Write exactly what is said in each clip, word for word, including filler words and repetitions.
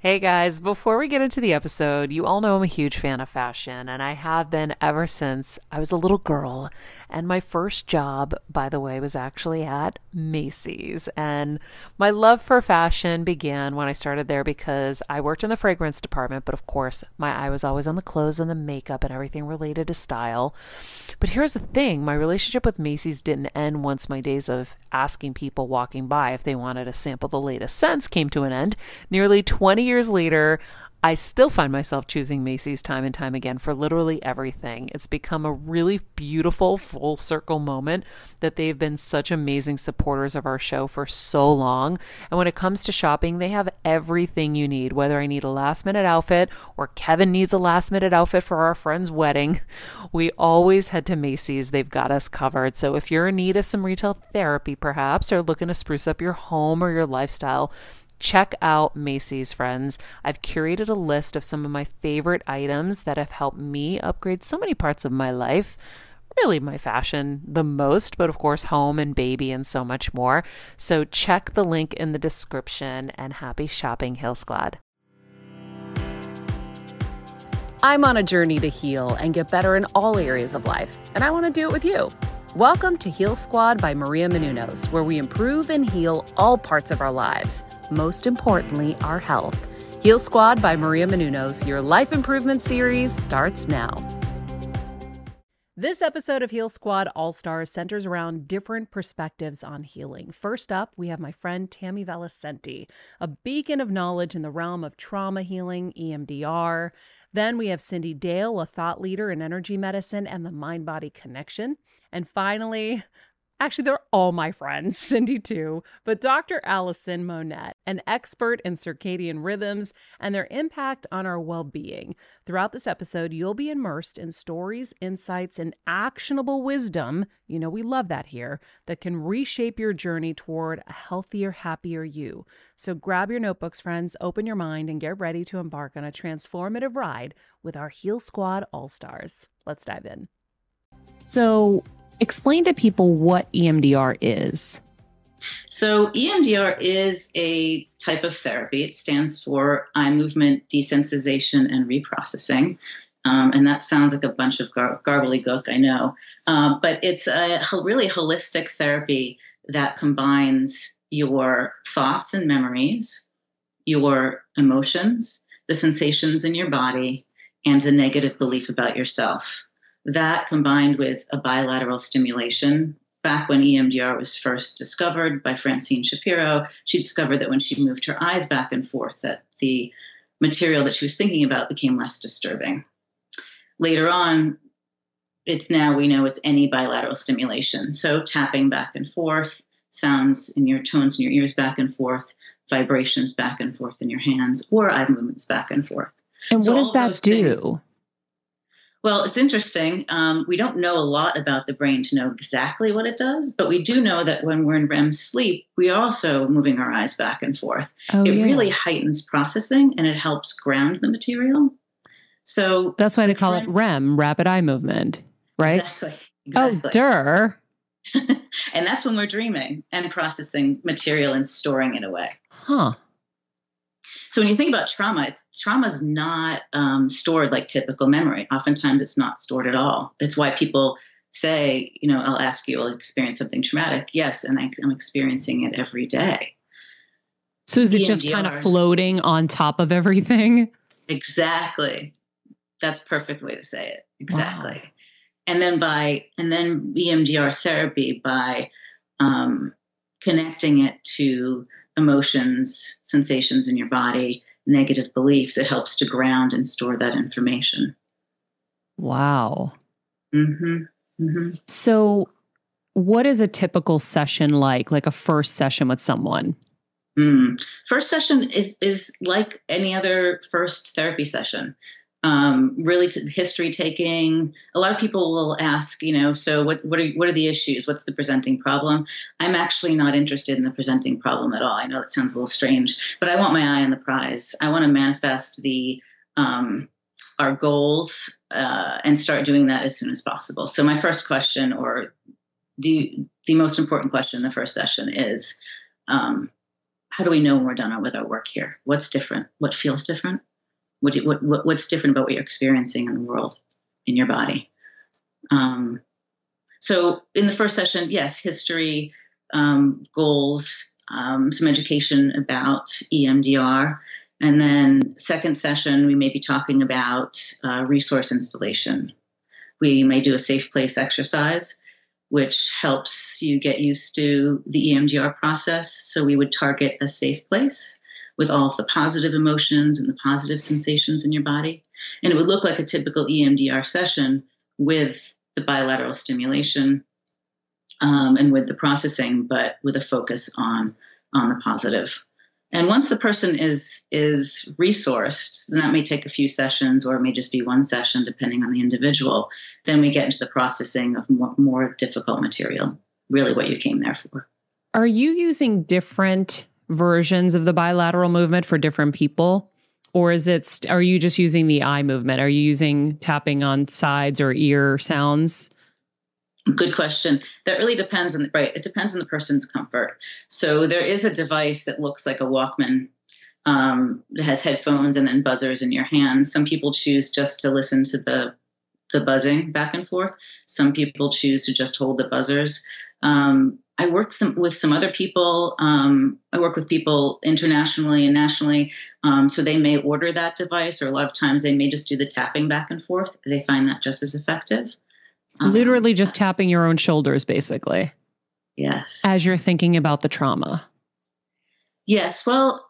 Hey guys, before we get into the episode, you all know I'm a huge fan of fashion, and I have been ever since I was a little girl. And my first job, by the way, was actually at Macy's. And my love for fashion began when I started there because I worked in the fragrance department, but of course, my eye was always on the clothes and the makeup and everything related to style. But here's the thing, my relationship with Macy's didn't end once my days of asking people walking by if they wanted to sample the latest scents came to an end. Nearly twenty years later, I still find myself choosing Macy's time and time again for literally everything. It's become a really beautiful full circle moment that they've been such amazing supporters of our show for so long. And when it comes to shopping, they have everything you need, whether I need a last minute outfit or Kevin needs a last minute outfit for our friend's wedding. We always head to Macy's. They've got us covered. So if you're in need of some retail therapy, perhaps, or looking to spruce up your home or your lifestyle, check out Macy's, friends. I've curated a list of some of my favorite items that have helped me upgrade so many parts of my life. Really my fashion the most, but of course home and baby and so much more. So check the link in the description and happy shopping, Heal Squad. I'm on a journey to heal and get better in all areas of life, and I want to do it with you. Welcome to Heal Squad by Maria Menounos, where we improve and heal all parts of our lives, most importantly, our health. Heal Squad by Maria Menounos, your life improvement series starts now. This episode of Heal Squad All-Stars centers around different perspectives on healing. First up, we have my friend Tammy Valicenti, a beacon of knowledge in the realm of trauma healing, E M D R. Then we have Cindy Dale, a thought leader in energy medicine and the mind-body connection. And finally, actually, they're all my friends, Cindy too, but Doctor Allison Monette, an expert in circadian rhythms and their impact on our well-being. Throughout this episode, you'll be immersed in stories, insights, and actionable wisdom, you know we love that here, that can reshape your journey toward a healthier, happier you. So grab your notebooks, friends, open your mind, and get ready to embark on a transformative ride with our Heal Squad All-Stars. Let's dive in. So explain to people what E M D R is. So E M D R is a type of therapy. It stands for eye movement desensitization and reprocessing. Um, and that sounds like a bunch of gar- gook, I know. Um, but it's a really holistic therapy that combines your thoughts and memories, your emotions, the sensations in your body, and the negative belief about yourself. That combined with a bilateral stimulation. Back when E M D R was first discovered by Francine Shapiro, she discovered that when she moved her eyes back and forth, that the material that she was thinking about became less disturbing. Later on, it's now we know it's any bilateral stimulation. So tapping back and forth, sounds in your tones in your ears back and forth, vibrations back and forth in your hands, or eye movements back and forth. And so what does that do? Things, Well, it's interesting. Um, we don't know a lot about the brain to know exactly what it does, but we do know that when we're in R E M sleep, we are also moving our eyes back and forth. Oh, it yeah. really heightens processing and it helps ground the material. So that's why they call it R E M, rapid eye movement, right? Exactly. exactly. Oh, dur. And that's when we're dreaming and processing material and storing it away. Huh. So when you think about trauma, it's, trauma is not um, stored like typical memory. Oftentimes it's not stored at all. It's why people say, you know, I'll ask you, I'll experience something traumatic. Yes, and I, I'm experiencing it every day. So is it just kind of floating on top of everything? Exactly. That's a perfect way to say it. Exactly. Wow. And then by, and then E M D R therapy by um, connecting it to emotions, sensations in your body, negative beliefs, it helps to ground and store that information. Wow. Mm-hmm. Mm-hmm. So what is a typical session like, like a first session with someone? Mm. First session is, is like any other first therapy session. Um, really t- history taking. A lot of people will ask, you know, so what, what are, what are the issues? What's the presenting problem? I'm actually not interested in the presenting problem at all. I know that sounds a little strange, but I want my eye on the prize. I want to manifest the, um, our goals, uh, and start doing that as soon as possible. So my first question, or the, the most important question in the first session is, um, how do we know when we're done with our work here? What's different? What feels different? What, what, what what's different about what you're experiencing in the world, in your body? Um, so in the first session, yes, history, um, goals, um, some education about E M D R. And then second session, we may be talking about uh, resource installation. We may do a safe place exercise, which helps you get used to the E M D R process. So we would target a safe place with all of the positive emotions and the positive sensations in your body. And it would look like a typical E M D R session with the bilateral stimulation um, and with the processing, but with a focus on, on the positive. And once the person is is resourced, and that may take a few sessions or it may just be one session depending on the individual, then we get into the processing of more, more difficult material, really what you came there for. Are you using different versions of the bilateral movement for different people? Or is it, st- are you just using the eye movement? Are you using tapping on sides or ear sounds? Good question. That really depends on the, right. It depends on the person's comfort. So there is a device that looks like a Walkman. Um, it has headphones and then buzzers in your hands. Some people choose just to listen to the the buzzing back and forth. Some people choose to just hold the buzzers. Um, I work some, with some other people. Um, I work with people internationally and nationally. Um, so they may order that device, or a lot of times they may just do the tapping back and forth. They find that just as effective. Literally just tapping your own shoulders, basically. Yes. As you're thinking about the trauma. Yes. Well,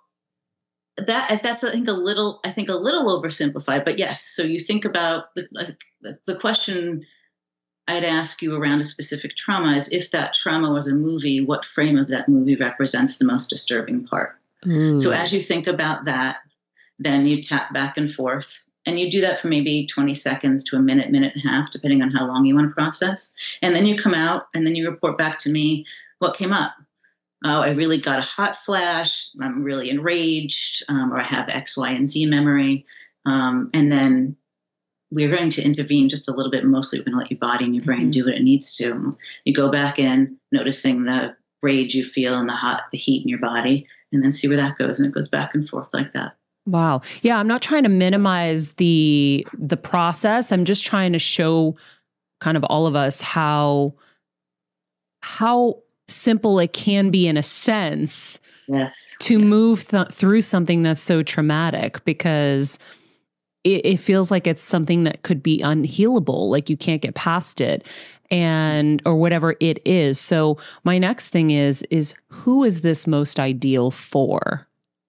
that that's I think a little I think a little oversimplified, but yes. So you think about the the question I'd ask you around a specific trauma is, if that trauma was a movie, what frame of that movie represents the most disturbing part? Mm. So as you think about that, then you tap back and forth. And you do that for maybe twenty seconds to a minute, minute and a half, depending on how long you want to process. And then you come out and then you report back to me what came up. Oh, I really got a hot flash. I'm really enraged, um, or I have X, Y, and Z memory. Um, and then we're going to intervene just a little bit. Mostly we're going to let your body and your brain mm-hmm. do what it needs to. You go back in, noticing the rage you feel and the hot, the heat in your body, and then see where that goes. And it goes back and forth like that. Wow. Yeah, I'm not trying to minimize the the process. I'm just trying to show kind of all of us how how simple it can be, in a sense, yes, to yes. move th- through something that's so traumatic, because it, it feels like it's something that could be unhealable, like you can't get past it, and or whatever it is. So my next thing is is who is this most ideal for?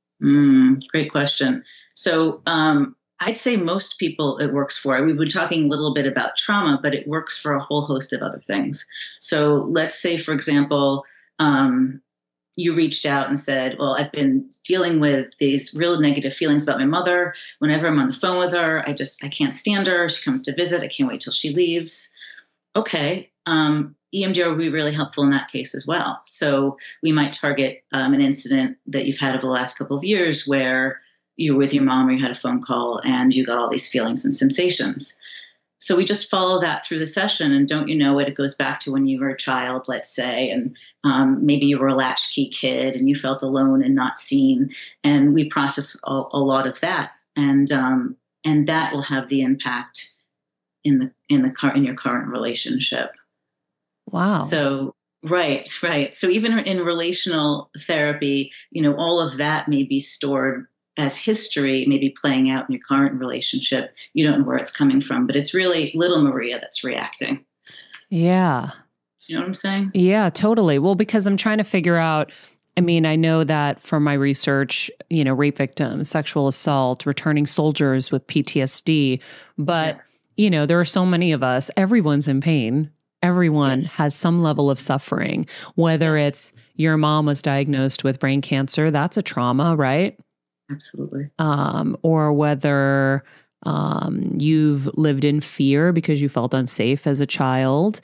Mm, great question. So um, I'd say most people it works for. We've been talking a little bit about trauma, but it works for a whole host of other things. So let's say, for example, um, you reached out and said, well, I've been dealing with these real negative feelings about my mother. Whenever I'm on the phone with her, I just, I can't stand her. She comes to visit. I can't wait till she leaves. Okay. Um, E M D R would be really helpful in that case as well. So we might target um, an incident that you've had over the last couple of years where you were with your mom or you had a phone call and you got all these feelings and sensations. So we just follow that through the session, and don't you know it, it goes back to when you were a child, let's say, and um, maybe you were a latchkey kid and you felt alone and not seen. And we process a, a lot of that, and um, and that will have the impact in the in the car in your current relationship. Wow. So, right, right. So even in relational therapy, you know, all of that may be stored as history, maybe playing out in your current relationship. You don't know where it's coming from, but it's really little Maria that's reacting. Yeah. You know what I'm saying? Yeah, totally. Well, because I'm trying to figure out, I mean, I know that from my research, you know, rape victims, sexual assault, returning soldiers with P T S D, but, yeah. you know, there are so many of us, everyone's in pain. Everyone yes. has some level of suffering, whether yes. it's your mom was diagnosed with brain cancer, that's a trauma, right? Absolutely. Um, or whether um, you've lived in fear because you felt unsafe as a child,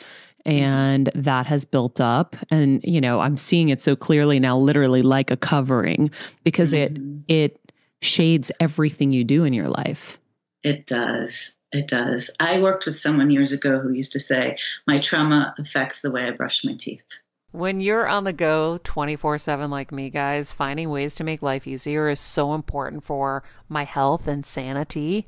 and mm-hmm. that has built up. And, you know, I'm seeing it so clearly now, literally like a covering, because mm-hmm. it it shades everything you do in your life. It does. It does. I worked with someone years ago who used to say, my trauma affects the way I brush my teeth. When you're on the go twenty-four seven like me, guys, finding ways to make life easier is so important for my health and sanity.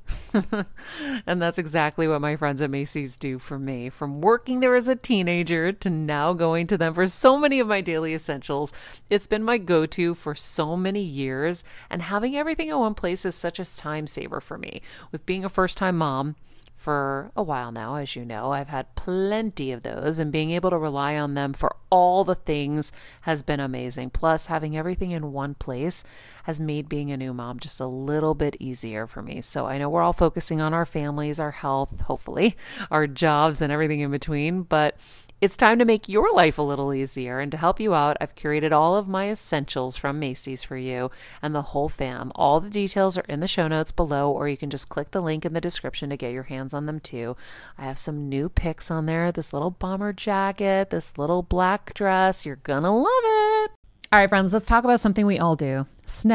And that's exactly what my friends at Macy's do for me. From working there as a teenager to now going to them for so many of my daily essentials, it's been my go-to for so many years. And having everything in one place is such a time saver for me. With being a first-time mom, for a while now, as you know, I've had plenty of those, and being able to rely on them for all the things has been amazing. Plus, having everything in one place has made being a new mom just a little bit easier for me. So I know we're all focusing on our families, our health, hopefully, our jobs, and everything in between, but it's time to make your life a little easier. And to help you out, I've curated all of my essentials from Macy's for you and the whole fam. All the details are in the show notes below, or you can just click the link in the description to get your hands on them too. I have some new picks on there. This little bomber jacket, this little black dress. You're gonna love it. All right, friends, let's talk about something we all do.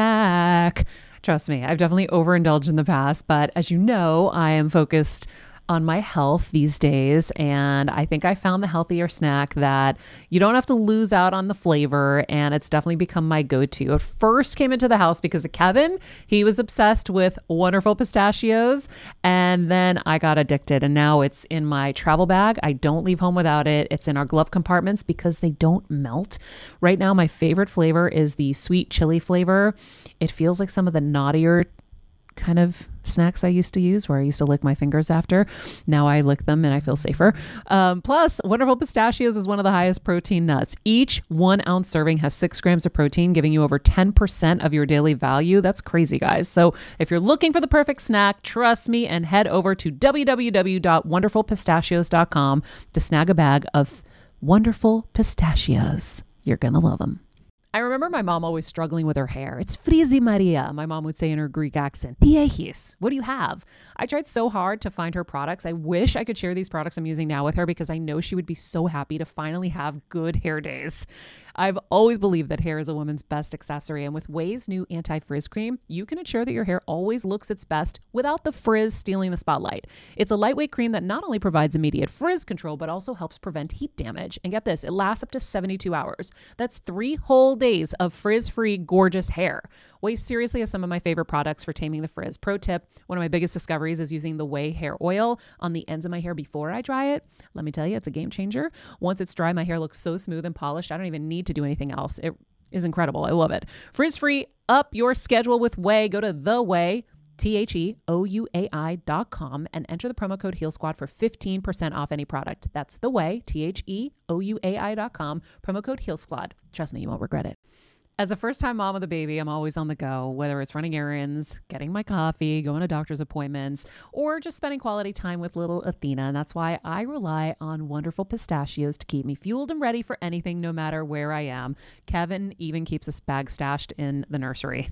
Snack. Trust me, I've definitely overindulged in the past, but as you know, I am focused on my health these days, and I think I found the healthier snack that you don't have to lose out on the flavor, and it's definitely become my go-to. It first came into the house because of Kevin. He was obsessed with Wonderful Pistachios, and then I got addicted, and now it's in my travel bag. I don't leave home without it. It's in our glove compartments because they don't melt. Right now, my favorite flavor is the sweet chili flavor. It feels like some of the naughtier kind of snacks I used to use, where I used to lick my fingers after. Now I lick them and I feel safer. Um, plus, Wonderful Pistachios is one of the highest protein nuts. Each one ounce serving has six grams of protein, giving you over ten percent of your daily value. That's crazy, guys. So if you're looking for the perfect snack, trust me and head over to w w w dot wonderful pistachios dot com to snag a bag of Wonderful Pistachios. You're going to love them. I remember my mom always struggling with her hair. It's Frizi Maria, my mom would say in her Greek accent. Diehis, what do you have? I tried so hard to find her products. I wish I could share these products I'm using now with her because I know she would be so happy to finally have good hair days. I've always believed that hair is a woman's best accessory, and with Ouai's new anti-frizz cream, you can ensure that your hair always looks its best without the frizz stealing the spotlight. It's a lightweight cream that not only provides immediate frizz control, but also helps prevent heat damage. And get this, it lasts up to seventy-two hours. That's three whole days of frizz-free, gorgeous hair. Ouai seriously has some of my favorite products for taming the frizz. Pro tip, one of my biggest discoveries is using the Ouai hair oil on the ends of my hair before I dry it. Let me tell you, it's a game changer. Once it's dry, my hair looks so smooth and polished, I don't even need to do anything else. It is incredible. I love it. Frizz-free, up your schedule with Ouai. Go to the Ouai, T H E O U A I dot com, and enter the promo code Heal Squad for fifteen percent off any product. That's the Ouai, T H E O U A I dot com, promo code Heal Squad. Trust me, you won't regret it. As a first-time mom with a baby, I'm always on the go, whether it's running errands, getting my coffee, going to doctor's appointments, or just spending quality time with little Athena. And that's why I rely on Wonderful Pistachios to keep me fueled and ready for anything, no matter where I am. Kevin even keeps a bag stashed in the nursery.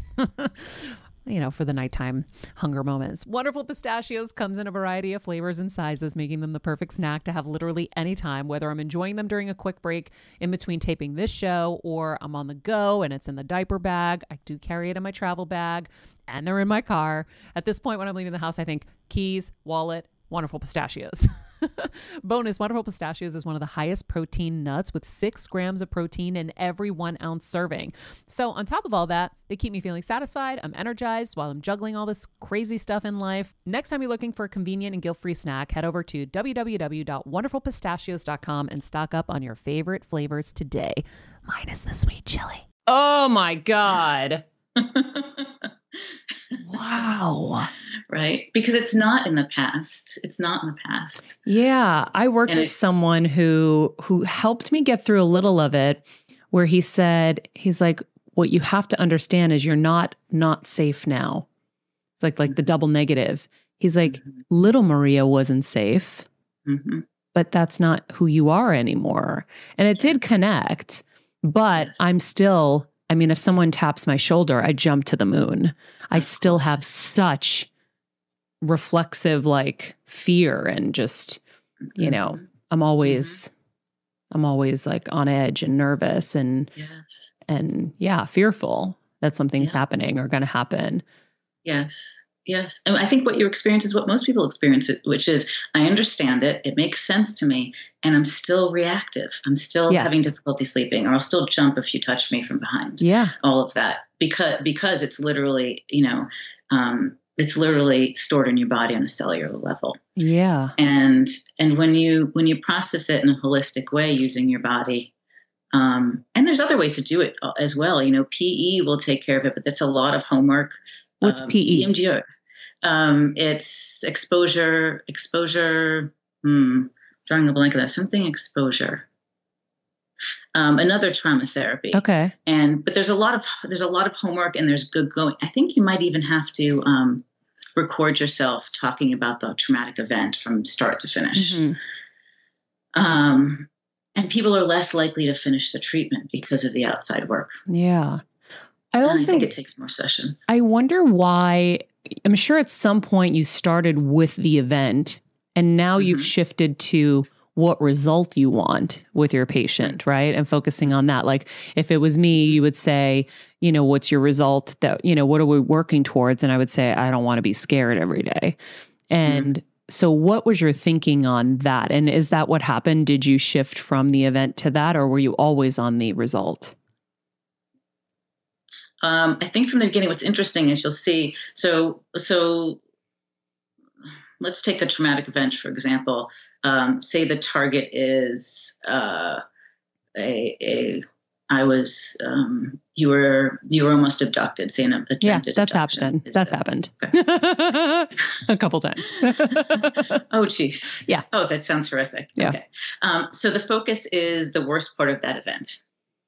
You know, for the nighttime hunger moments. Wonderful Pistachios comes in a variety of flavors and sizes, making them the perfect snack to have literally any time, whether I'm enjoying them during a quick break in between taping this show, or I'm on the go and it's in the diaper bag. I do carry it in my travel bag, and they're in my car. At this point, when I'm leaving the house, I think keys, wallet, Wonderful Pistachios. Bonus, Wonderful Pistachios is one of the highest protein nuts with six grams of protein in every one ounce serving. So on top of all that, they keep me feeling satisfied. I'm energized while I'm juggling all this crazy stuff in life. Next time you're looking for a convenient and guilt-free snack, head over to w w w dot wonderful pistachios dot com and stock up on your favorite flavors today. Minus the sweet chili. Oh my God. Wow. Right? Because it's not in the past. It's not in the past. Yeah. I worked And with it- someone who who helped me get through a little of it, where he said, he's like, what you have to understand is you're not not safe now. It's like like the double negative. He's like, Mhm. little Maria wasn't safe, Mhm. but that's not who you are anymore. And it did Yes. connect, but Yes. I'm still, I mean, if someone taps my shoulder, I jump to the moon. I Of still have course. such reflexive like fear and just, you know, Mhm. I'm always, I'm always like on edge and nervous and, Yes. and yeah, fearful that something's Yeah. happening or going to happen. Yes. Yes. And I think what you experience is what most people experience, which is I understand it. It makes sense to me. And I'm still reactive. I'm still yes. having difficulty sleeping, or I'll still jump if you touch me from behind. Yeah. All of that because, because it's literally, you know, um, it's literally stored in your body on a cellular level. Yeah. And, and when you, when you process it in a holistic way using your body, um, and there's other ways to do it as well. You know, P E will take care of it, but that's a lot of homework. What's um, P E? E M D R. Um, it's exposure, exposure, hmm, drawing a blank on that, something exposure. Um, another trauma therapy. Okay. And, but there's a lot of, there's a lot of homework and there's good going. I think you might even have to, um, record yourself talking about the traumatic event from start to finish. Mm-hmm. Um, and people are less likely to finish the treatment because of the outside work. Yeah. I also and I think it takes more sessions. I wonder why. I'm sure at some point you started with the event and now mm-hmm. you've shifted to what result you want with your patient, right? And focusing on that. Like if it was me, you would say, you know, what's your result that, you know, what are we working towards? And I would say, I don't want to be scared every day. And mm-hmm. so what was your thinking on that? And is that what happened? Did you shift from the event to that, or were you always on the result? Um, I think from the beginning, what's interesting is you'll see, so, so let's take a traumatic event, for example. Um, say the target is, uh, a, a, I was, um, you were, you were almost abducted, say an attempted yeah, that's abduction. happened. That's the, happened okay. a couple times. Oh, geez. Yeah. Oh, that sounds horrific. Yeah. Okay. Um, so the focus is the worst part of that event.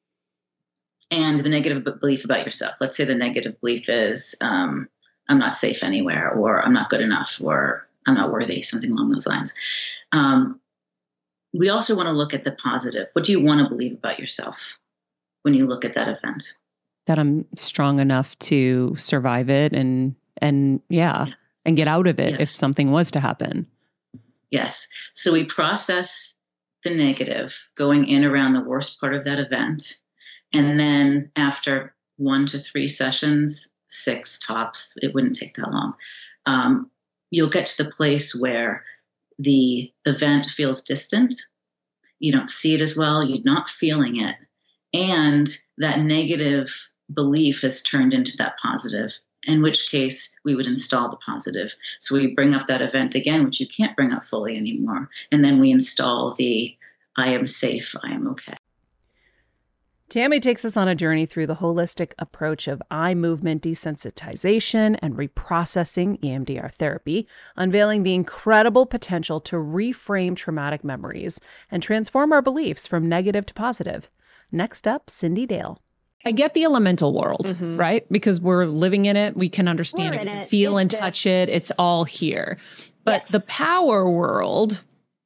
And the negative belief about yourself. Let's say the negative belief is, um, I'm not safe anywhere, or I'm not good enough, or I'm not worthy, something along those lines. Um, we also want to look at the positive. What do you want to believe about yourself when you look at that event? That I'm strong enough to survive it and, and yeah, yeah. and get out of it yes. if something was to happen. Yes. So we process the negative going in around the worst part of that event. And then after one to three sessions, six tops, it wouldn't take that long, um, you'll get to the place where the event feels distant. You don't see it as well. You're not feeling it. And that negative belief has turned into that positive, in which case we would install the positive. So we bring up that event again, which you can't bring up fully anymore. And then we install the I am safe, I am okay. Tammy takes us on a journey through the holistic approach of eye movement desensitization and reprocessing E M D R therapy, unveiling the incredible potential to reframe traumatic memories and transform our beliefs from negative to positive. Next up, Cindy Dale. I get the elemental world, mm-hmm. right? Because we're living in it. We can understand it, we can feel and touch it. It's all here. But yes. the power world,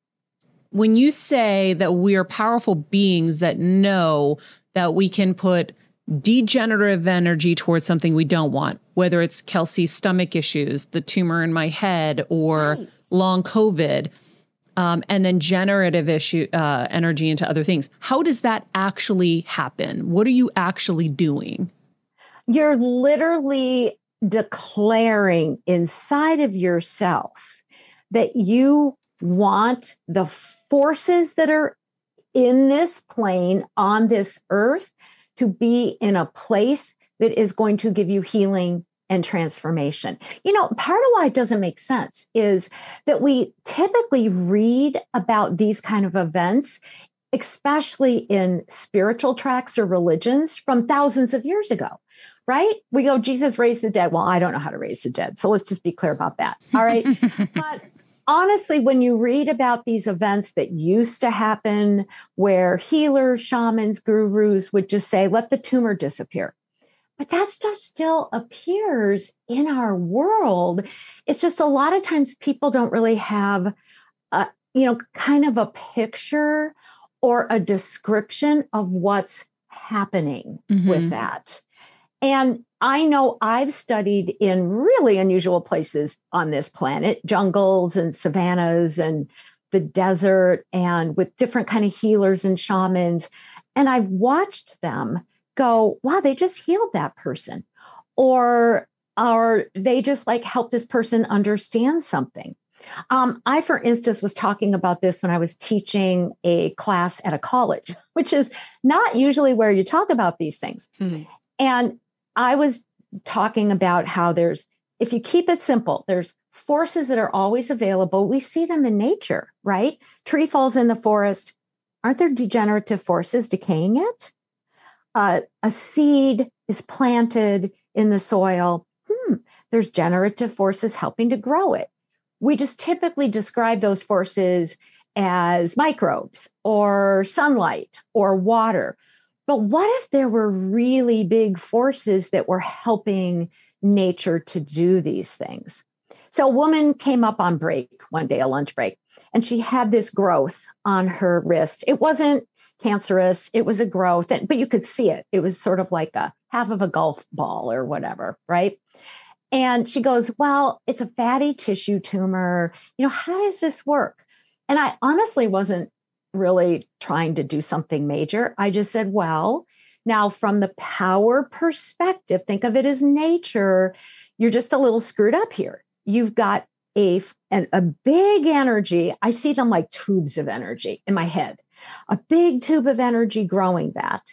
when you say that we are powerful beings that know that we can put degenerative energy towards something we don't want, whether it's Kelsey's stomach issues, the tumor in my head, or right. long COVID, um, and then generative issue uh, energy into other things. How does that actually happen? What are you actually doing? You're literally declaring inside of yourself that you want the forces that are in this plane, on this earth, to be in a place that is going to give you healing and transformation. You know, part of why it doesn't make sense is that we typically read about these kind of events, especially in spiritual tracts or religions from thousands of years ago, right? We go, Jesus raised the dead. Well, I don't know how to raise the dead. So let's just be clear about that. All right. But honestly, when you read about these events that used to happen where healers, shamans, gurus would just say, let the tumor disappear. But that stuff still appears in our world. It's just a lot of times people don't really have, a, you know, kind of a picture or a description of what's happening mm-hmm. with that. And I know I've studied in really unusual places on this planet, jungles and savannas and the desert, and with different kind of healers and shamans. And I've watched them go, wow, they just healed that person. Or or they just like help this person understand something. Um, I, for instance, was talking about this when I was teaching a class at a college, which is not usually where you talk about these things. Mm-hmm. And I was talking about how there's, if you keep it simple, there's forces that are always available. We see them in nature, right? Tree falls in the forest. Aren't there degenerative forces decaying it? Uh, a seed is planted in the soil. Hmm, there's generative forces helping to grow it. We just typically describe those forces as microbes or sunlight or water. But what if there were really big forces that were helping nature to do these things? So a woman came up on break one day, a lunch break, and she had this growth on her wrist. It wasn't cancerous. It was a growth, but you could see it. It was sort of like a half of a golf ball or whatever, right? And she goes, well, it's a fatty tissue tumor. You know, how does this work? And I honestly wasn't really trying to do something major. I just said, well, now from the power perspective, think of it as nature. You're just a little screwed up here. You've got a, an, a big energy. I see them like tubes of energy in my head, a big tube of energy growing that.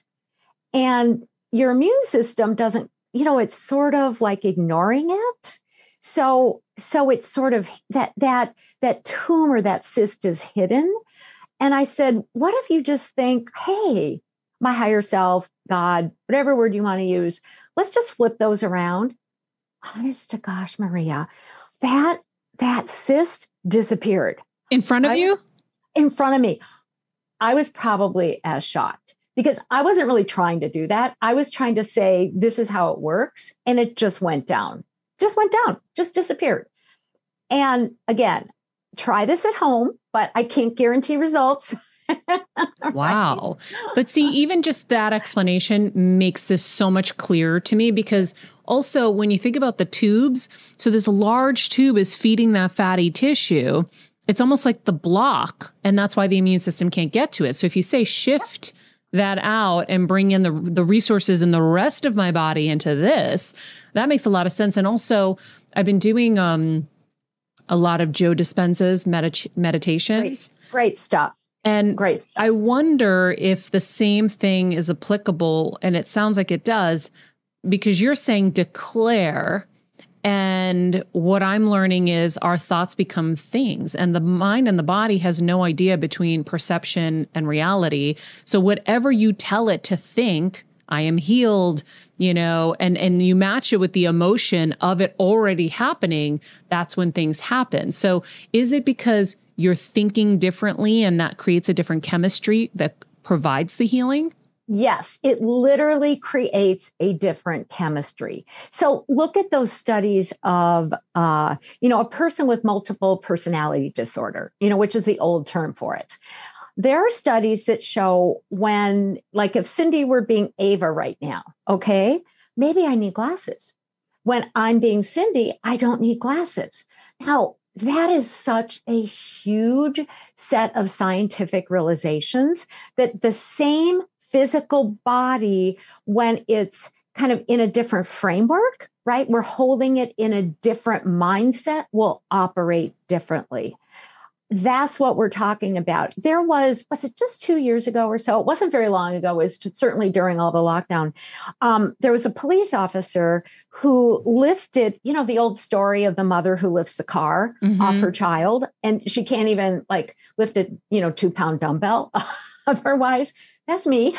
And your immune system doesn't, you know, it's sort of like ignoring it. So, so it's sort of that, that, that tumor, that cyst is hidden. And I said, what if you just think, hey, my higher self, God, whatever word you want to use, let's just flip those around. Honest to gosh, Maria, that, that cyst disappeared. In front of I you? Was, in front of me. I was probably as shocked because I wasn't really trying to do that. I was trying to say, this is how it works. And it just went down, just went down, just disappeared. And again, try this at home, but I can't guarantee results. Wow. But see, even just that explanation makes this so much clearer to me, because also when you think about the tubes, so this large tube is feeding that fatty tissue. It's almost like the block, and that's why the immune system can't get to it. So if you say shift that out and bring in the the resources in the rest of my body into this, that makes a lot of sense. And also, I've been doing um, a lot of Joe Dispenza's medit- meditations. Great, great stuff. And Great stuff. I wonder if the same thing is applicable, and it sounds like it does, because you're saying declare. And what I'm learning is our thoughts become things, and the mind and the body has no idea between perception and reality. So whatever you tell it to think, I am healed, you know, and, and you match it with the emotion of it already happening, that's when things happen. So is it because you're thinking differently and that creates a different chemistry that provides the healing? Yes, it literally creates a different chemistry. So look at those studies of, uh, you know, a person with multiple personality disorder, you know, which is the old term for it. There are studies that show when, like if Cindy were being Ava right now, okay, maybe I need glasses. When I'm being Cindy, I don't need glasses. Now, that is such a huge set of scientific realizations that the same physical body, when it's kind of in a different framework, right? We're holding it in a different mindset, will operate differently. That's what we're talking about. There was, was it just two years ago or so? It wasn't very long ago. It was certainly during all the lockdown. Um, there was a police officer who lifted, you know, the old story of the mother who lifts the car mm-hmm. off her child, and she can't even like lift a, you know, two pound dumbbell. Otherwise, that's me,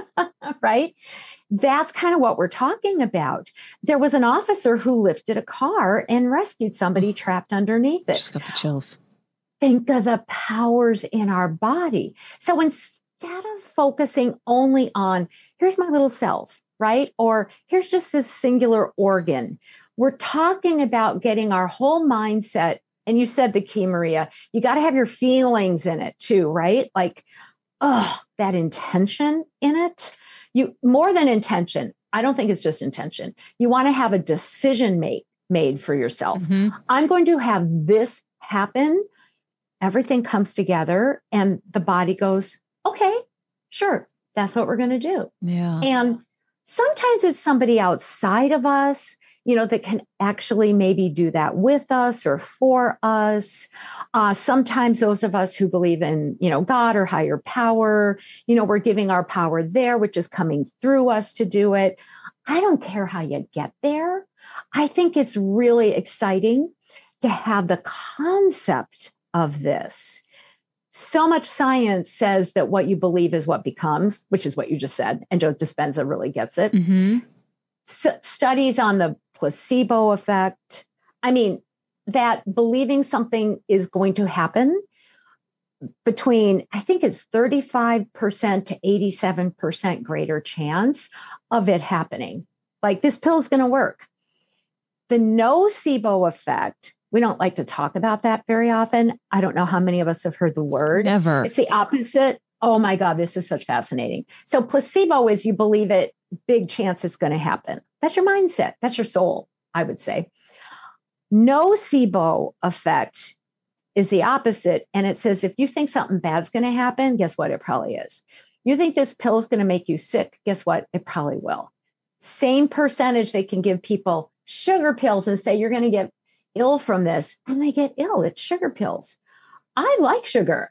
right? That's kind of what we're talking about. There was an officer who lifted a car and rescued somebody trapped underneath it. Just got the chills. Think of the powers in our body. So instead of focusing only on, here's my little cells, right? Or here's just this singular organ, we're talking about getting our whole mindset. And you said the key, Maria, you got to have your feelings in it too, right? Like, oh, that intention in it. You more than intention. I don't think it's just intention. You want to have a decision made, made for yourself. Mm-hmm. I'm going to have this happen. Everything comes together and the body goes, okay, sure. That's what we're going to do. Yeah. And sometimes it's somebody outside of us. you know, that can actually maybe do that with us or for us. Uh, sometimes those of us who believe in, you know, God or higher power, you know, we're giving our power there, which is coming through us to do it. I don't care how you get there. I think it's really exciting to have the concept of this. So much science says that what you believe is what becomes, which is what you just said. And Joe Dispenza really gets it. Mm-hmm. S- studies on the placebo effect. I mean, that believing something is going to happen between, I think it's thirty-five percent to eighty-seven percent greater chance of it happening. Like this pill's going to work. The nocebo effect, we don't like to talk about that very often. I don't know how many of us have heard the word. Never. It's the opposite. Oh my God, this is such fascinating. So placebo is you believe it, big chance it's going to happen. That's your mindset. That's your soul, I would say. Nocebo effect is the opposite. And it says, if you think something bad's going to happen, guess what? It probably is. You think this pill is going to make you sick? Guess what? It probably will. Same percentage they can give people sugar pills and say, you're going to get ill from this. And they get ill. It's sugar pills. I like sugar.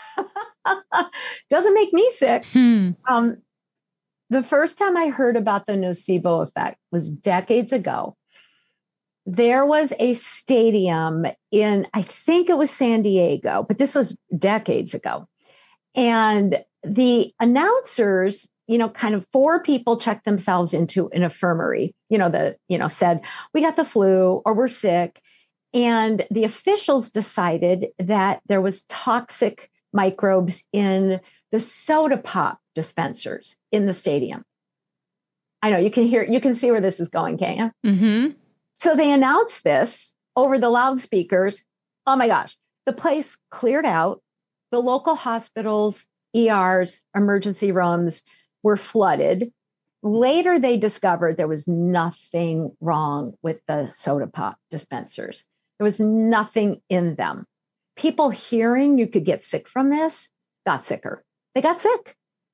Doesn't make me sick. Hmm. Um, the first time I heard about the nocebo effect was decades ago. There was a stadium in, I think it was San Diego, but this was decades ago. And the announcers, you know, kind of four people checked themselves into an infirmary, you know, the, you know, said, we got the flu or we're sick. And the officials decided that there was toxic microbes in the soda pop dispensers in the stadium. I know you can hear, you can see where this is going, can't you? Mm-hmm. So they announced this over the loudspeakers. Oh my gosh, the place cleared out. The local hospitals, E Rs, emergency rooms were flooded. Later, they discovered there was nothing wrong with the soda pop dispensers. There was nothing in them. People hearing you could get sick from this got sicker. They got sick.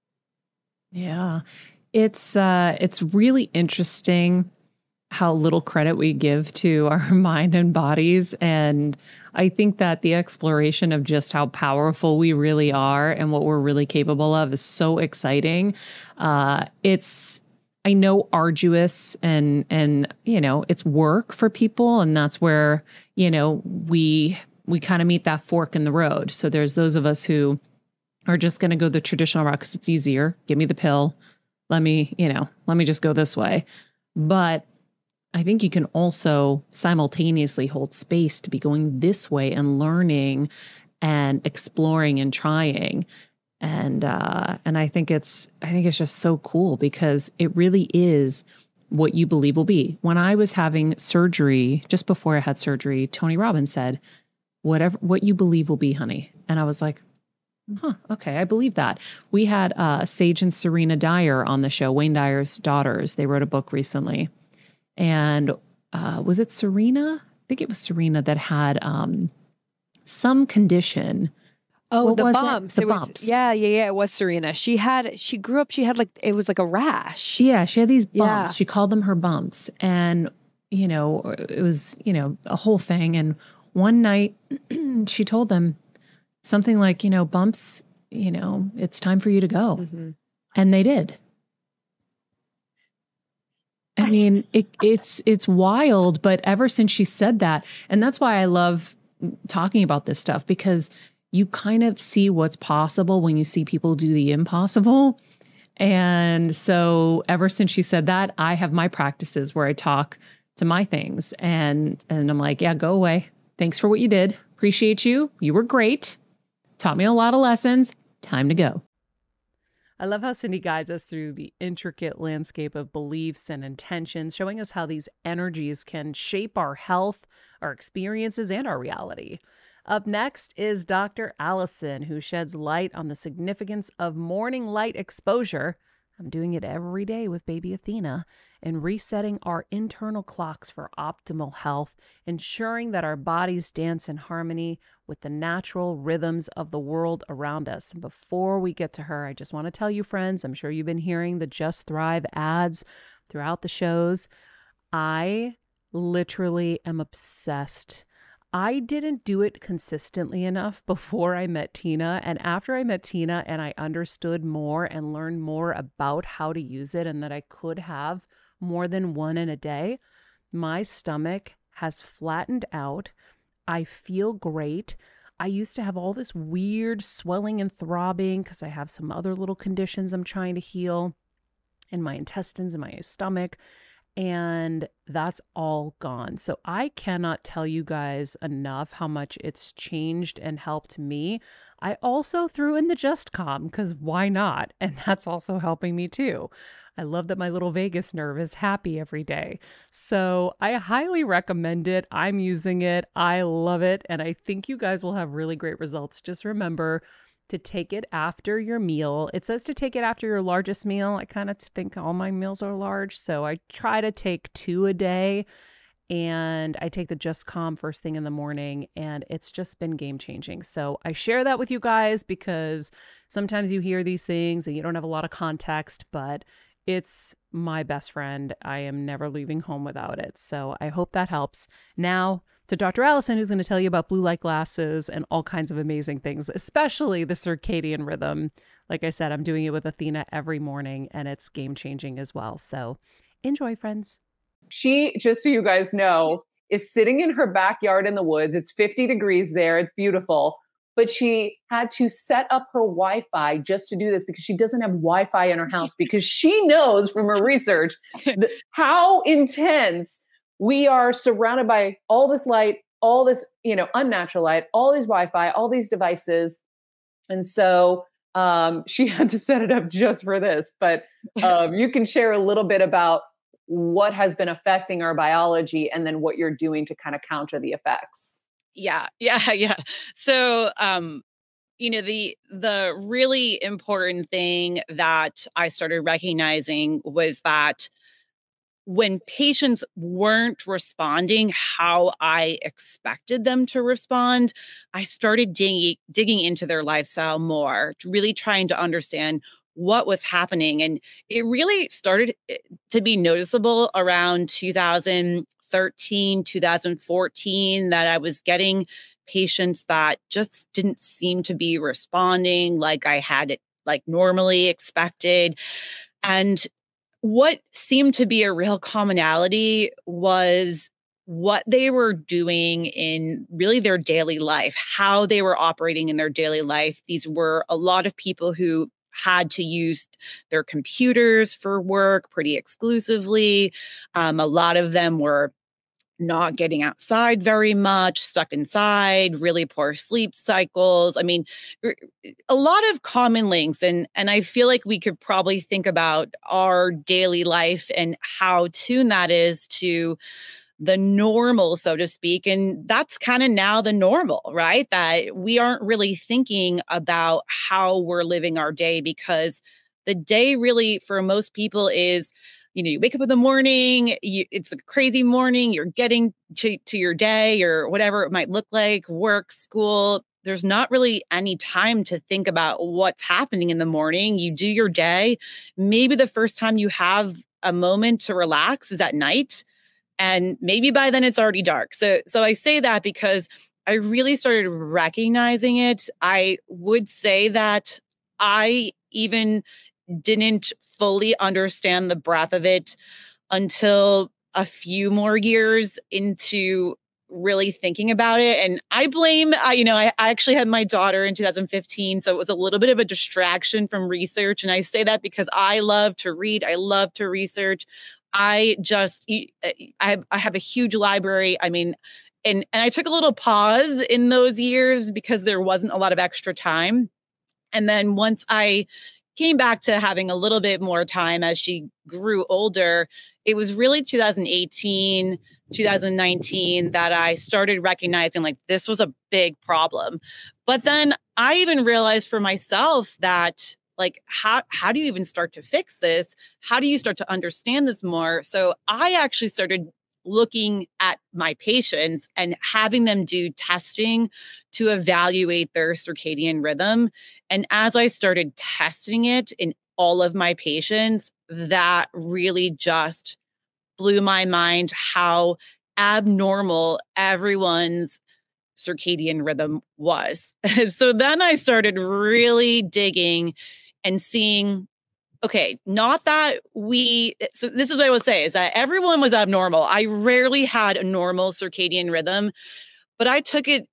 Yeah. It's uh it's really interesting how little credit we give to our mind and bodies. And I think that the exploration of just how powerful we really are and what we're really capable of is so exciting. Uh, it's, I know, arduous and, and, you know, it's work for people. And that's where, you know, we, we kind of meet that fork in the road. So there's those of us who are just going to go the traditional route because it's easier. Give me the pill. Let me, you know, let me just go this way. But I think you can also simultaneously hold space to be going this way and learning and exploring and trying. And uh, and I think it's I think it's just so cool because it really is what you believe will be. When I was having surgery, just before I had surgery, Tony Robbins said, "Whatever what you believe will be, honey." And I was like, huh, okay, I believe that. We had uh, Sage and Serena Dyer on the show, Wayne Dyer's daughters. They wrote a book recently. And uh, was it Serena? I think it was Serena that had um, some condition. Oh, What the was it? bumps. The It was- bumps. yeah, yeah, yeah. It was Serena. She had, she grew up, she had like, it was like a rash. Yeah, she had these bumps. Yeah. She called them her bumps. And, you know, it was, you know, a whole thing. And one night she told them something like, you know, bumps, you know, it's time for you to go. Mm-hmm. And they did. I mean, it, it's it's wild, but ever since she said that, and that's why I love talking about this stuff, because you kind of see what's possible when you see people do the impossible. And so ever since she said that, I have my practices where I talk to my things and and I'm like, yeah, go away. Thanks for what you did. Appreciate you. You were great. Taught me a lot of lessons. Time to go. I love how Cindy guides us through the intricate landscape of beliefs and intentions, showing us how these energies can shape our health, our experiences, and our reality. Up next is Doctor Allison, who sheds light on the significance of morning light exposure. I'm doing it every day with baby Athena, and resetting our internal clocks for optimal health, ensuring that our bodies dance in harmony with the natural rhythms of the world around us. And before we get to her, I just want to tell you, friends, I'm sure you've been hearing the Just Thrive ads throughout the shows. I literally am obsessed. I didn't do it consistently enough before I met Tina. And after I met Tina and I understood more and learned more about how to use it and that I could have more than one in a day, my stomach has flattened out. I feel great. I used to have all this weird swelling and throbbing because I have some other little conditions I'm trying to heal in my intestines and my stomach. And that's all gone. So I cannot tell you guys enough how much it's changed and helped me. I also threw in the Just Calm because why not? And that's also helping me too. I love that my little vagus nerve is happy every day. So I highly recommend it. I'm using it. I love it. And I think you guys will have really great results. Just remember to take it after your meal. It says to take it after your largest meal. I kind of think all my meals are large. So I try to take two a day, and I take the Just Calm first thing in the morning, and it's just been game changing. So I share that with you guys because sometimes you hear these things and you don't have a lot of context, but it's my best friend. I am never leaving home without it. So I hope that helps. Now to Doctor Allison, who's going to tell you about blue light glasses and all kinds of amazing things, especially the circadian rhythm. Like I said, I'm doing it with Athena every morning, and it's game changing as well. So enjoy, friends. She, just so you guys know, is sitting in her backyard in the woods. It's fifty degrees there. It's beautiful. But she had to set up her Wi-Fi just to do this because she doesn't have Wi-Fi in her house because she knows from her research how intense we are surrounded by all this light, all this, you know, unnatural light, all these Wi-Fi, all these devices. And so um, she had to set it up just for this. But um, you can share a little bit about what has been affecting our biology and then what you're doing to kind of counter the effects. Yeah, yeah, yeah. So, um, you know, the the really important thing that I started recognizing was that when patients weren't responding how I expected them to respond, I started digging digging into their lifestyle more, really trying to understand what was happening. And it really started to be noticeable around two thousand thirteen, two thousand fourteen, that I was getting patients that just didn't seem to be responding like I had it like normally expected. And what seemed to be a real commonality was what they were doing in really their daily life, how they were operating in their daily life. These were a lot of people who had to use their computers for work pretty exclusively. Um, a lot of them were not getting outside very much, stuck inside, really poor sleep cycles. I mean, a lot of common links. And, and I feel like we could probably think about our daily life and how tuned that is to the normal, so to speak. And that's kind of now the normal, right? That we aren't really thinking about how we're living our day because the day really for most people is, you know, you wake up in the morning, you, it's a crazy morning, you're getting to, to your day or whatever it might look like, work, school. There's not really any time to think about what's happening in the morning. You do your day. Maybe the first time you have a moment to relax is at night. And maybe by then it's already dark. So, so I say that because I really started recognizing it. I would say that I even didn't fully understand the breadth of it until a few more years into really thinking about it. And I blame, I, you know, I, I actually had my daughter in two thousand fifteen. So it was a little bit of a distraction from research. And I say that because I love to read. I love to research. I just, I, I have a huge library. I mean, and, and I took a little pause in those years because there wasn't a lot of extra time. And then once I came back to having a little bit more time as she grew older, it was really two thousand eighteen, two thousand nineteen that I started recognizing like this was a big problem. But then I even realized for myself that like, how, how do you even start to fix this? How do you start to understand this more? So I actually started looking at my patients and having them do testing to evaluate their circadian rhythm. And as I started testing it in all of my patients, that really just blew my mind how abnormal everyone's circadian rhythm was. So then I started really digging and seeing, okay, not that we, so this is what I would say is that everyone was abnormal. I rarely had a normal circadian rhythm, but I took it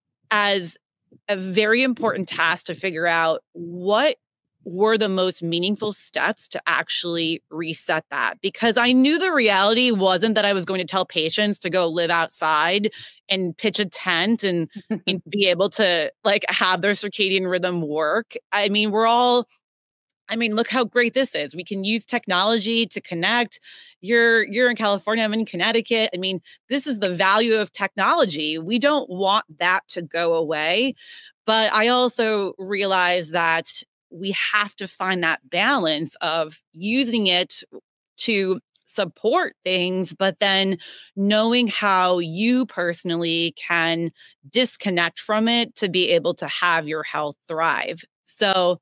as a very important task to figure out what were the most meaningful steps to actually reset that. Because I knew the reality wasn't that I was going to tell patients to go live outside and pitch a tent and, and be able to like have their circadian rhythm work. I mean, we're all, I mean, look how great this is. We can use technology to connect. You're you're in California, I'm in Connecticut. I mean, this is the value of technology. We don't want that to go away. But I also realize that we have to find that balance of using it to support things, but then knowing how you personally can disconnect from it to be able to have your health thrive. So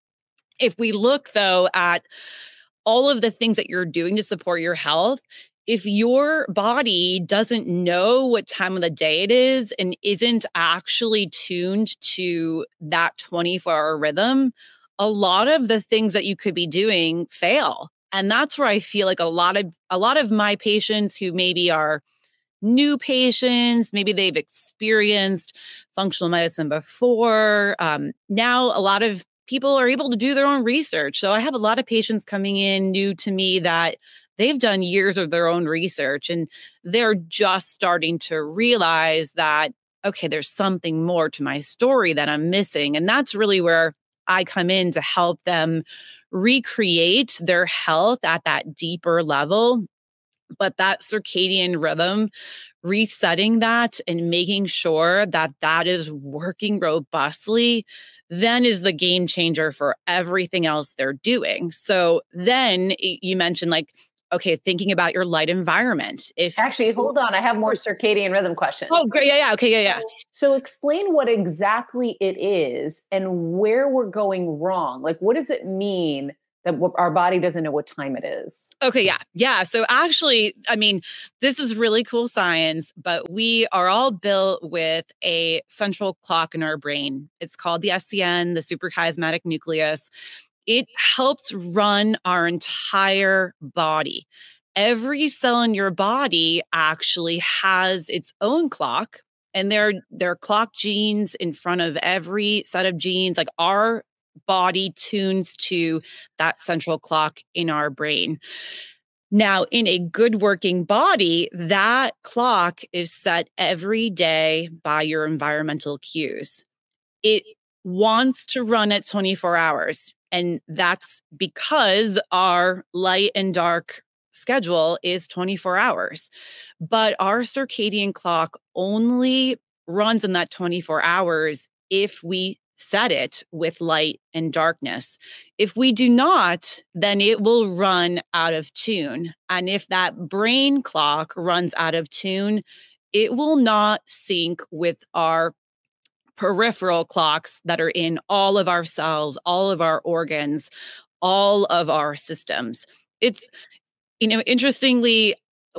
if we look, though, at all of the things that you're doing to support your health, if your body doesn't know what time of the day it is and isn't actually tuned to that twenty-four hour rhythm, a lot of the things that you could be doing fail. And that's where I feel like a lot of a lot of my patients who maybe are new patients, maybe they've experienced functional medicine before. Um, now, a lot of people are able to do their own research. So I have a lot of patients coming in new to me that they've done years of their own research and they're just starting to realize that, okay, there's something more to my story that I'm missing. And that's really where I come in to help them recreate their health at that deeper level. But that circadian rhythm, resetting that and making sure that that is working robustly, then is the game changer for everything else they're doing. So then you mentioned like, okay, thinking about your light environment. If Actually, hold on. I have more circadian rhythm questions. Oh, great. Yeah, yeah. Okay, yeah, yeah. So explain what exactly it is and where we're going wrong. Like, what does it mean that our body doesn't know what time it is? Okay, yeah. Yeah. So actually, I mean, this is really cool science, but we are all built with a central clock in our brain. It's called the S C N, the suprachiasmatic nucleus. It helps run our entire body. Every cell in your body actually has its own clock, and there, there are clock genes in front of every set of genes. Like our body tunes to that central clock in our brain. Now, in a good working body, that clock is set every day by your environmental cues. It wants to run at twenty-four hours. And that's because our light and dark schedule is twenty-four hours. But our circadian clock only runs in that twenty-four hours if we set it with light and darkness. If we do not, then it will run out of tune. And if that brain clock runs out of tune, it will not sync with our peripheral clocks that are in all of our cells, all of our organs, all of our systems. It's, you know, interestingly,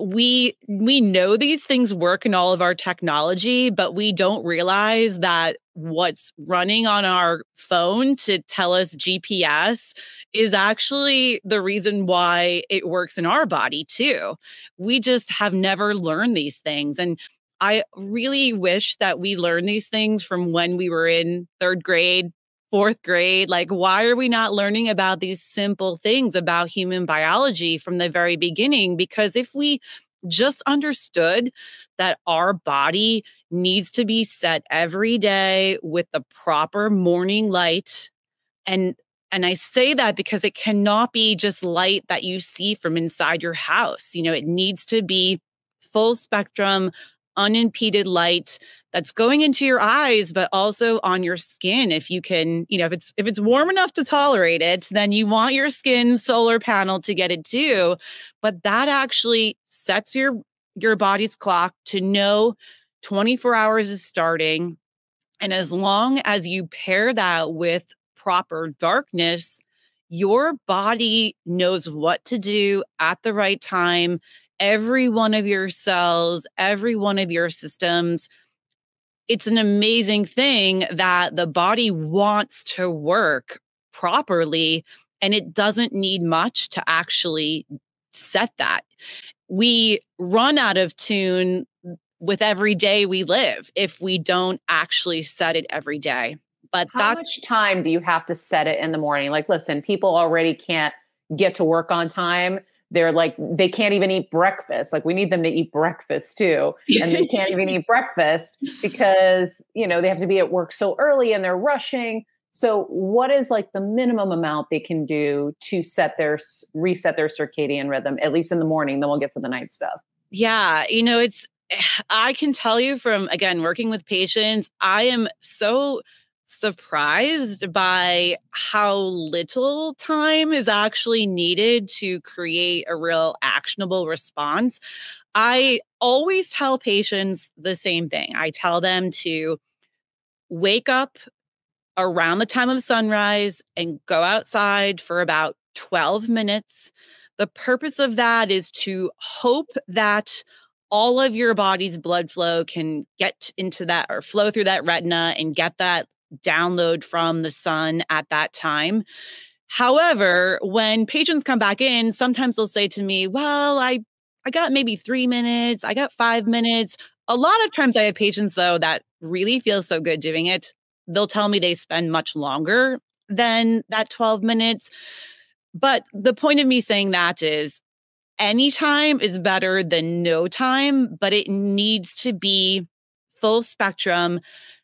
we we know these things work in all of our technology, but we don't realize that what's running on our phone to tell us G P S is actually the reason why it works in our body too. We just have never learned these things. And I really wish that we learned these things from when we were in third grade, fourth grade. Like, why are we not learning about these simple things about human biology from the very beginning? Because if we just understood that our body needs to be set every day with the proper morning light, and and I say that because it cannot be just light that you see from inside your house. You know, it needs to be full spectrum, unimpeded light that's going into your eyes, but also on your skin. If you can, you know, if it's if it's warm enough to tolerate it, then you want your skin's solar panel to get it too. But that actually sets your your body's clock to know twenty-four hours is starting. And as long as you pair that with proper darkness, your body knows what to do at the right time every one of your cells, every one of your systems. It's an amazing thing that the body wants to work properly, and it doesn't need much to actually set that. We run out of tune with every day we live if we don't actually set it every day. But How that's much time do you have to set it in the morning? Like, listen, people already can't get to work on time. They're like, they can't even eat breakfast. Like, we need them to eat breakfast too. And they can't even eat breakfast because, you know, they have to be at work so early and they're rushing. So what is like the minimum amount they can do to set their, reset their circadian rhythm, at least in the morning? Then we'll get to the night stuff. Yeah, you know, it's, I can tell you from, again, working with patients, I am so surprised by how little time is actually needed to create a real actionable response. I always tell patients the same thing. I tell them to wake up around the time of sunrise and go outside for about twelve minutes. The purpose of that is to hope that all of your body's blood flow can get into that or flow through that retina and get that download from the sun at that time. However, when patients come back in, sometimes they'll say to me, well, I, I got maybe three minutes. I got five minutes. A lot of times I have patients, though, that really feel so good doing it. They'll tell me they spend much longer than that twelve minutes. But the point of me saying that is any time is better than no time, but it needs to be full spectrum.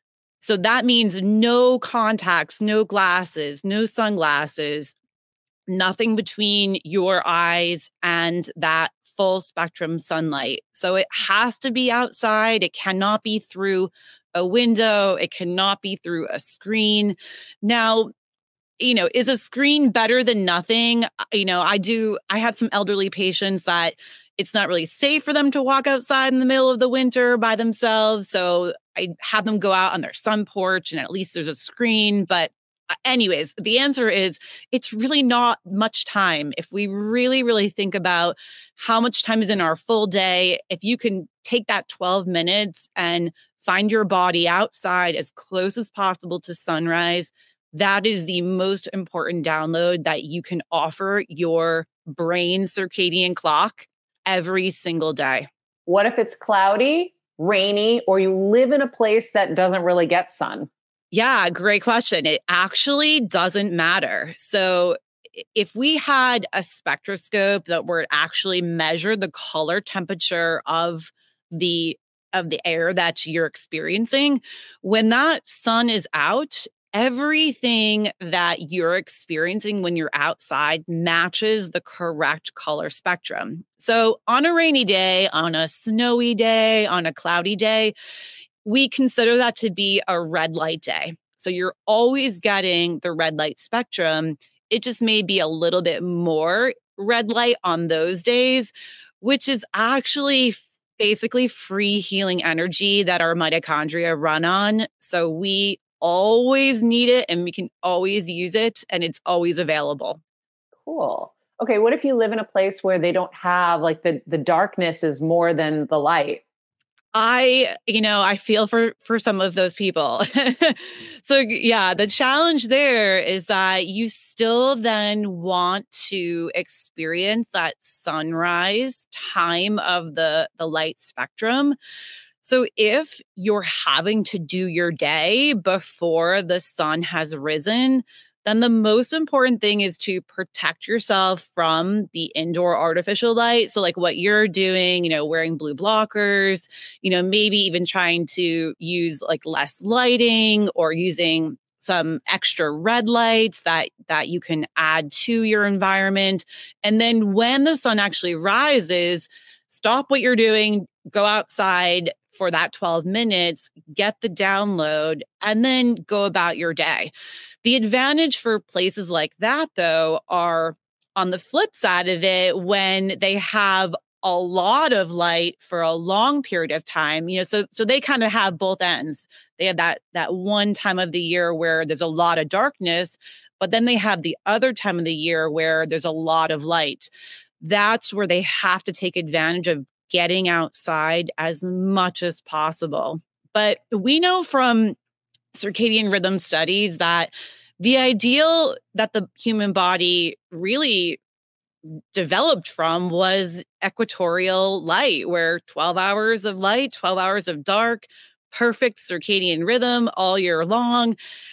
So that means no contacts, no glasses, no sunglasses, nothing between your eyes and that full spectrum sunlight. So it has to be outside. It cannot be through a window. It cannot be through a screen. Now, you know, is a screen better than nothing? You know, I do, I have some elderly patients that it's not really safe for them to walk outside in the middle of the winter by themselves. So I have them go out on their sun porch and at least there's a screen. But anyways, the answer is it's really not much time. If we really, really think about how much time is in our full day, if you can take that twelve minutes and find your body outside as close as possible to sunrise, that is the most important download that you can offer your brain circadian clock every single day. What if it's cloudy, rainy, or you live in a place that doesn't really get sun? Yeah, great question. It actually doesn't matter. So if we had a spectroscope that were actually measure the color temperature of the of the air that you're experiencing, when that sun is out, everything that you're experiencing when you're outside matches the correct color spectrum. So on a rainy day, on a snowy day, on a cloudy day, we consider that to be a red light day. So you're always getting the red light spectrum. It just may be a little bit more red light on those days, which is actually basically free healing energy that our mitochondria run on. So we always need it and we can always use it and it's always available. Cool. Okay, what if you live in a place where they don't have like the the darkness is more than the light? I, you know, I feel for for some of those people. So yeah, the challenge there is that you still then want to experience that sunrise time of the the light spectrum. So if you're having to do your day before the sun has risen, then the most important thing is to protect yourself from the indoor artificial light. So like what you're doing, you know, wearing blue blockers, you know, maybe even trying to use like less lighting or using some extra red lights that that you can add to your environment. And then when the sun actually rises, stop what you're doing, go outside for that twelve minutes, get the download, and then go about your day. The advantage for places like that, though, are on the flip side of it, when they have a lot of light for a long period of time, you know, so so they kind of have both ends. They have that that one time of the year where there's a lot of darkness, but then they have the other time of the year where there's a lot of light. that's where they have to take advantage of getting outside as much as possible. But we know from circadian rhythm studies that the ideal that the human body really developed from was equatorial light, where twelve hours of light, twelve hours of dark, perfect circadian rhythm all year long.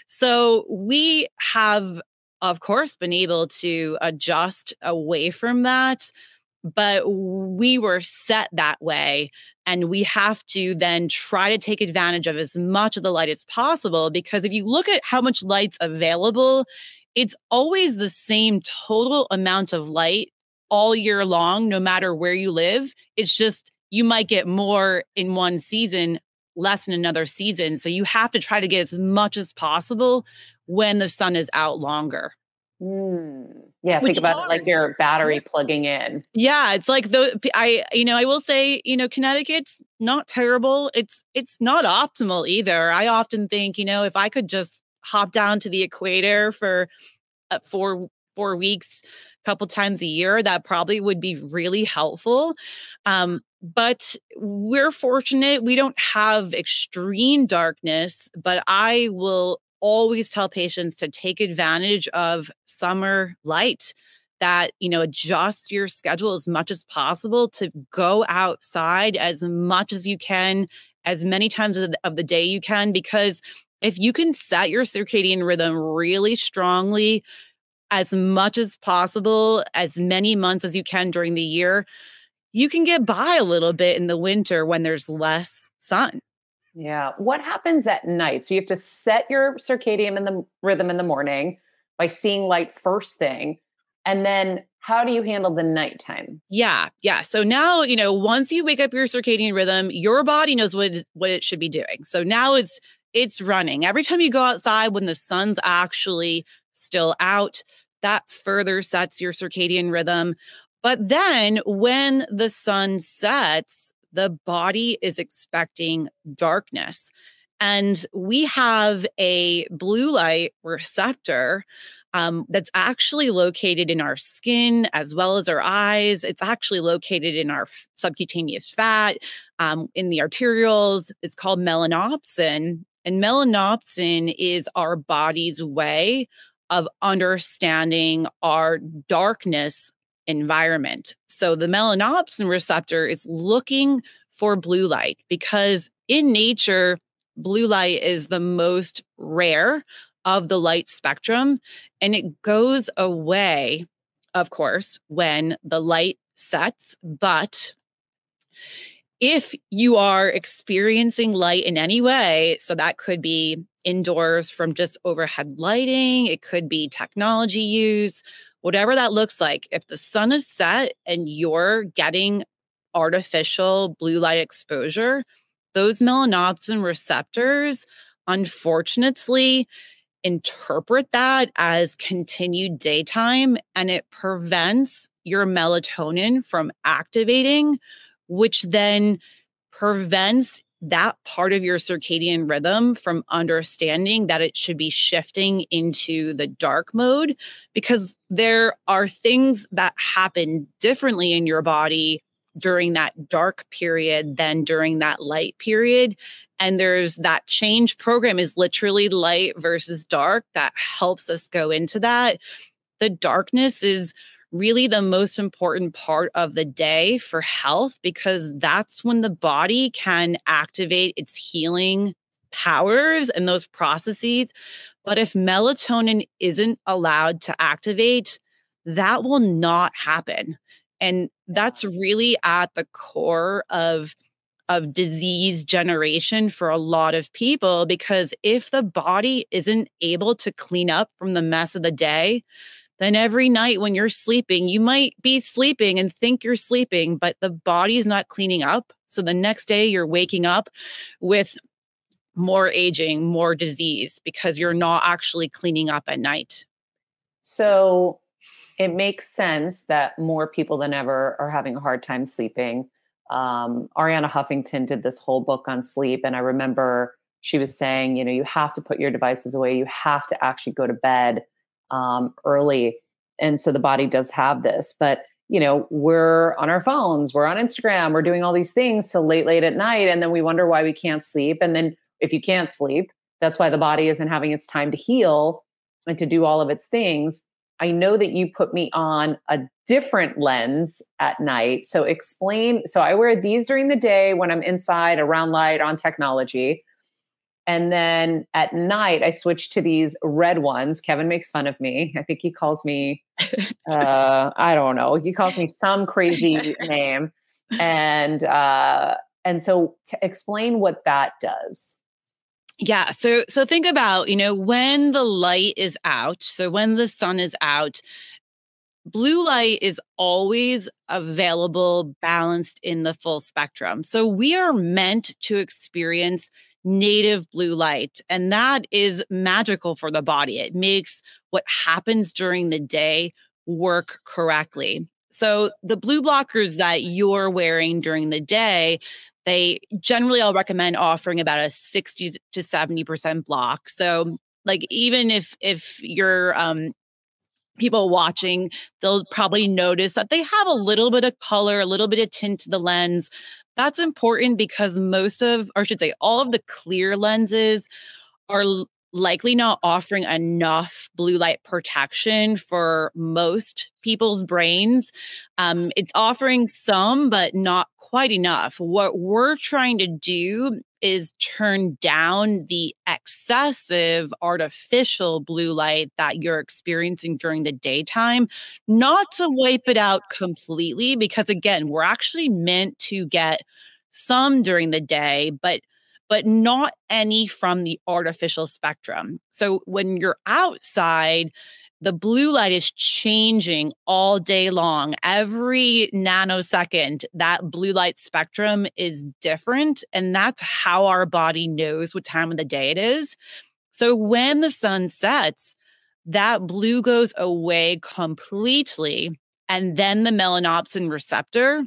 So we have, of course, been able to adjust away from that, but we were set that way. And we have to then try to take advantage of as much of the light as possible, because if you look at how much light's available, it's always the same total amount of light all year long, no matter where you live. It's just you might get more in one season, less in another season. So you have to try to get as much as possible when the sun is out longer. Mm. Yeah, Which think about hard. it like your battery plugging in. Yeah, it's like the I you know, I will say, you know, Connecticut's not terrible. It's it's not optimal either. I often think, you know, if I could just hop down to the equator for uh, four four weeks a couple times a year, that probably would be really helpful. Um, but we're fortunate we don't have extreme darkness, but I will always tell patients to take advantage of summer light, that, you know, adjust your schedule as much as possible to go outside as much as you can, as many times of the, of the day you can, because if you can set your circadian rhythm really strongly as much as possible, as many months as you can during the year, you can get by a little bit in the winter when there's less sun. Yeah. What happens at night? So you have to set your circadian in the rhythm in the morning by seeing light first thing. And then how do you handle the nighttime? Yeah. Yeah. So now, you know, once you wake up your circadian rhythm, your body knows what it, what it should be doing. So now it's it's running. Every time you go outside when the sun's actually still out, that further sets your circadian rhythm. But then when the sun sets, the body is expecting darkness. And we have a blue light receptor um, that's actually located in our skin as well as our eyes. It's actually located in our f- subcutaneous fat, um, in the arterioles. It's called melanopsin. And melanopsin is our body's way of understanding our darkness environment. So the melanopsin receptor is looking for blue light because in nature, blue light is the most rare of the light spectrum, and it goes away, of course, when the light sets. But if you are experiencing light in any way, so that could be indoors from just overhead lighting, it could be technology use, whatever that looks like, if the sun is set and you're getting artificial blue light exposure, those melanopsin receptors, unfortunately, interpret that as continued daytime, and it prevents your melatonin from activating, which then prevents that part of your circadian rhythm from understanding that it should be shifting into the dark mode, because there are things that happen differently in your body during that dark period than during that light period. And there's that change program is literally light versus dark that helps us go into that. The darkness is really the most important part of the day for health, because that's when the body can activate its healing powers and those processes. But if melatonin isn't allowed to activate, that will not happen. And that's really at the core of of disease generation for a lot of people, because if the body isn't able to clean up from the mess of the day, then every night when you're sleeping, you might be sleeping and think you're sleeping, but the body's not cleaning up. So the next day you're waking up with more aging, more disease, because you're not actually cleaning up at night. So it makes sense that more people than ever are having a hard time sleeping. Um, Arianna Huffington did this whole book on sleep. And I remember she was saying, you know, you have to put your devices away. You have to actually go to bed um, early. And so the body does have this. But, you know, we're on our phones, we're on Instagram, we're doing all these things till late, late at night. And then we wonder why we can't sleep. And then if you can't sleep, that's why the body isn't having its time to heal and to do all of its things. I know that you put me on a different lens at night. So explain. So I wear these during the day when I'm inside around light on technology. And then at night, I switch to these red ones. Kevin makes fun of me. I think he calls me, uh, I don't know. He calls me some crazy name. And, uh, and so to explain what that does. Yeah. So, so think about, you know, when the light is out, so when the sun is out, blue light is always available, balanced in the full spectrum. So we are meant to experience native blue light, and that is magical for the body. It makes what happens during the day work correctly. So the blue blockers that you're wearing during the day, they generally, I'll recommend offering about a sixty to seventy percent block. So like, even if, if you're, um, people watching, they'll probably notice that they have a little bit of color, a little bit of tint to the lens. That's important because most of, or I should say all of the clear lenses are l- likely not offering enough blue light protection for most people's brains. Um, it's offering some, but not quite enough. What we're trying to do is turn down the excessive artificial blue light that you're experiencing during the daytime, not to wipe it out completely, because again, we're actually meant to get some during the day, but but not any from the artificial spectrum. So when you're outside, the blue light is changing all day long. Every nanosecond, that blue light spectrum is different. And that's how our body knows what time of the day it is. So when the sun sets, that blue goes away completely. And then the melanopsin receptor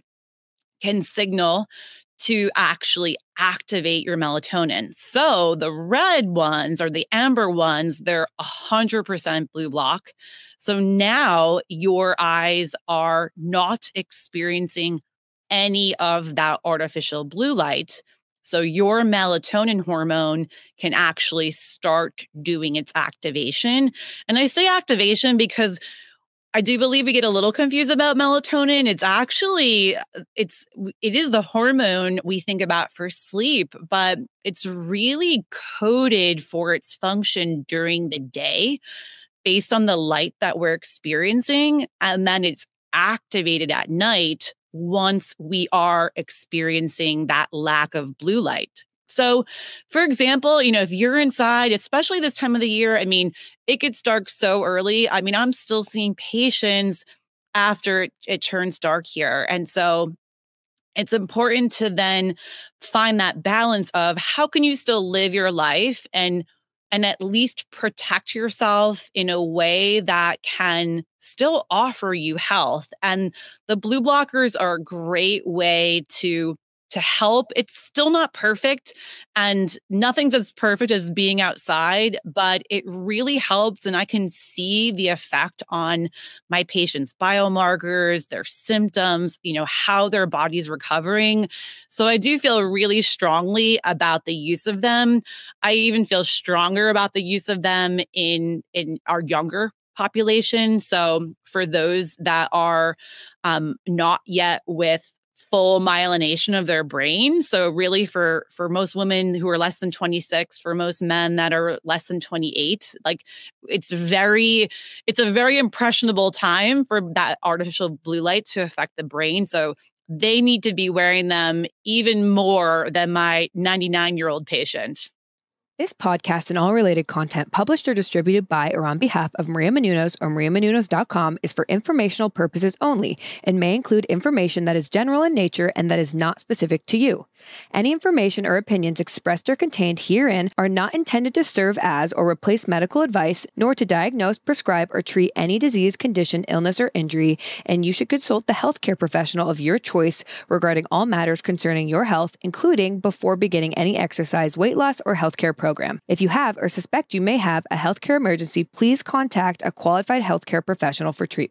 can signal to actually activate your melatonin. So the red ones or the amber ones, they're one hundred percent blue block. So now your eyes are not experiencing any of that artificial blue light. So your melatonin hormone can actually start doing its activation. And I say activation because I do believe we get a little confused about melatonin. It's actually, it's, it is the hormone we think about for sleep, but it's really coded for its function during the day based on the light that we're experiencing. And then it's activated at night once we are experiencing that lack of blue light. So, for example, you know, if you're inside, especially this time of the year, I mean, it gets dark so early. I mean, I'm still seeing patients after it, it turns dark here. And so it's important to then find that balance of how can you still live your life and and at least protect yourself in a way that can still offer you health. And the blue blockers are a great way to to help. It's still not perfect, and nothing's as perfect as being outside, but it really helps. And I can see the effect on my patients' biomarkers, their symptoms, you know, how their body's recovering. So I do feel really strongly about the use of them. I even feel stronger about the use of them in, in our younger population. So for those that are um, not yet with full myelination of their brain. So really for, for most women who are less than twenty-six, for most men that are less than twenty-eight, like it's very, it's a very impressionable time for that artificial blue light to affect the brain. So they need to be wearing them even more than my ninety-nine year old patient. This podcast and all related content published or distributed by or on behalf of Maria Menounos or maria menounos dot com is for informational purposes only and may include information that is general in nature and that is not specific to you. Any information or opinions expressed or contained herein are not intended to serve as or replace medical advice, nor to diagnose, prescribe, or treat any disease, condition, illness, or injury, and you should consult the healthcare professional of your choice regarding all matters concerning your health, including before beginning any exercise, weight loss, or healthcare program. If you have or suspect you may have a healthcare emergency, please contact a qualified healthcare professional for treatment.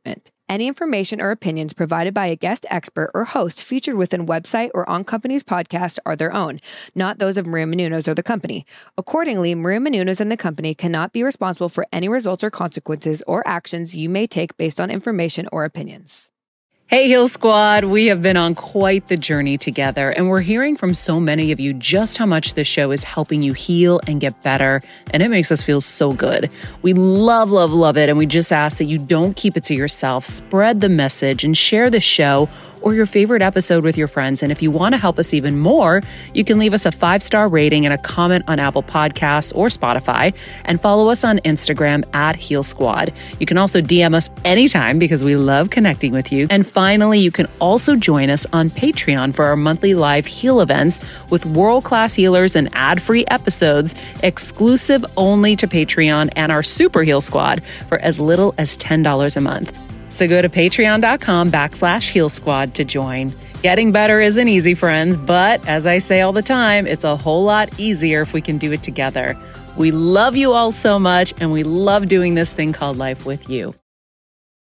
Any information or opinions provided by a guest expert or host featured within website or on company's podcast are their own, not those of Maria Menounos or the company. Accordingly, Maria Menounos and the company cannot be responsible for any results or consequences or actions you may take based on information or opinions. Hey, Heal Squad, we have been on quite the journey together, and we're hearing from so many of you just how much this show is helping you heal and get better, and it makes us feel so good. We love, love, love it, and we just ask that you don't keep it to yourself. Spread the message and share the show or your favorite episode with your friends. And if you want to help us even more, you can leave us a five-star rating and a comment on Apple Podcasts or Spotify, and follow us on Instagram at Heal Squad. You can also D M us anytime because we love connecting with you. And finally, you can also join us on Patreon for our monthly live heal events with world-class healers and ad-free episodes exclusive only to Patreon and our Super Heal Squad for as little as ten dollars a month. So go to patreon.com backslash heal squad to join. Getting better isn't easy, friends, but as I say all the time, it's a whole lot easier if we can do it together. We love you all so much, and we love doing this thing called life with you.